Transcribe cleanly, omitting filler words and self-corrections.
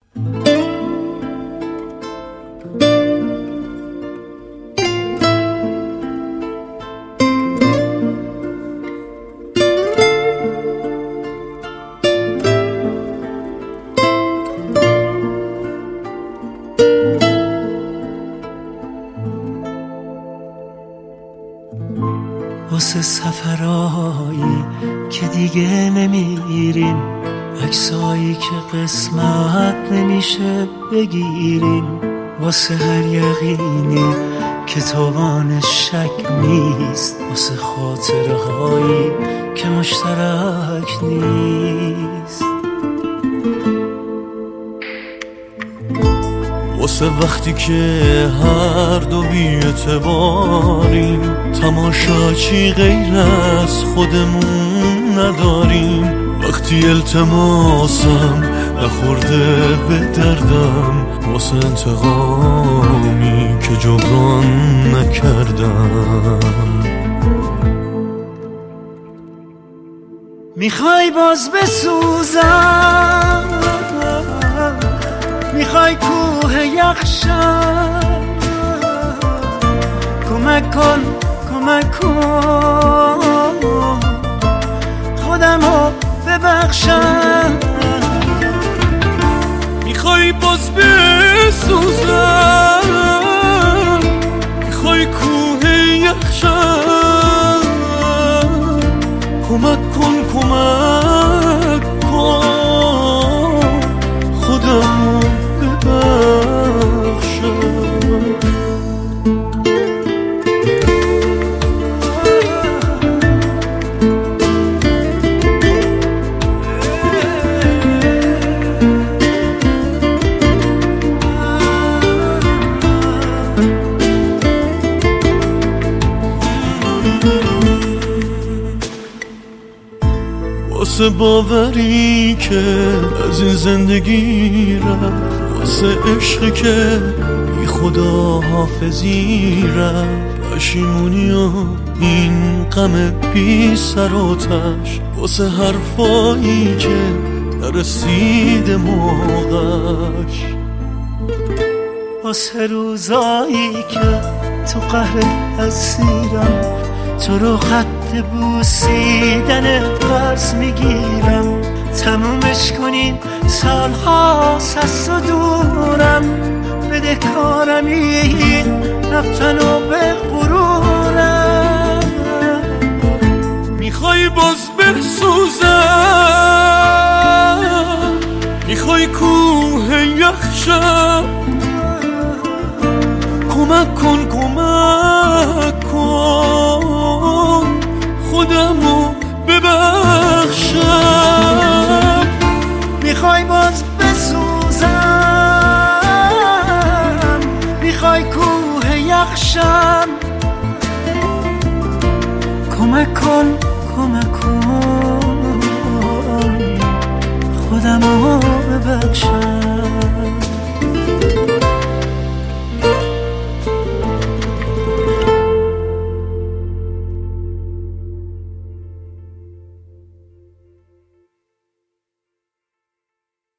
واسه سفرهایی که دیگه نمیریم، عکسایی که قسمت نمیشه بگیریم، واسه هر یقینی که توانش شک نیست، واسه خاطرهایی که مشترک نیست، واسه وقتی که هر دو بی‌اعتباریم، تماشاچی غیر از خودمون نداریم، وقتی التماسم نخورده به دردم، واسه انتقامی که جبران نکردم. میخوای باز بسوزم، میخوای کوه یخشم، کمک کن کمک کن خودمو ببخشم. میخوای باز بسوزم، میخوای کوه یخشم، کمک کن کمک کن خودمو ببخشم. واسه باوری که از این زندگی رفت، واسه عشقی که بی خدا حافظی رفت، پشیمونی و این غم بی سر و تش، واسه حرفایی که نرسیده موقعش، واسه روزایی که تو قهر اسیرم، تو رو خط بوسیدن قرض میگیرم، تمومش کنین سالهاست از تو دورم، بده کارم این رفتن و به غرورم. میخوای باز بسوزم، میخوای کوه یخشم، کمک کن کمک کن خودمو ببخشم. میخوای باز بسوزم، میخوای کوه یخشم، کمک کن کمک کن خودمو ببخشم.